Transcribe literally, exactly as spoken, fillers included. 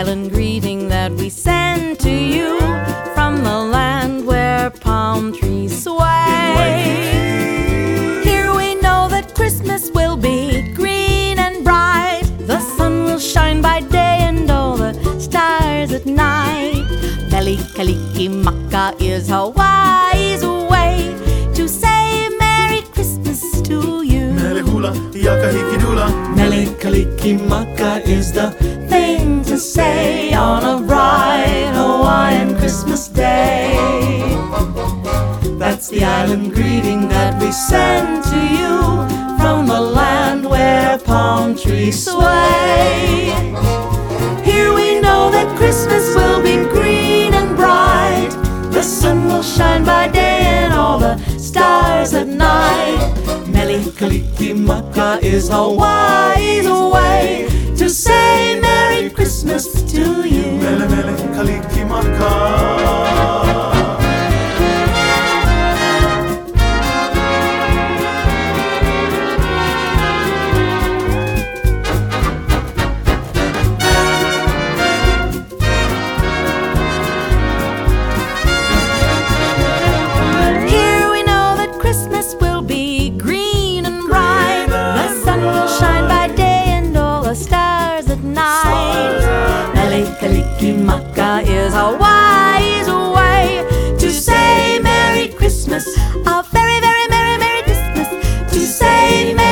island greeting that we send to you from the land where palm trees sway. Here we know that Christmas will be green and bright. The sun will shine by day and all the stars at night. Mele Kalikimaka is Hawaii's way to say Merry Christmas to you. Mele Kalikimaka is the thing to say on a bright Hawaiian Christmas day. That's the island greeting that we send to you from the land where palm trees sway. Here we know that Christmas will be green and bright. The sun will shine by day and all the stars at night. Mele Kalikimaka is Hawaii's way to say Merry Christmas to you. Mele Mele Kalikimaka. Kalikimaka is Hawaii's way to say Merry Christmas, a very, very merry, merry Christmas, to say Merry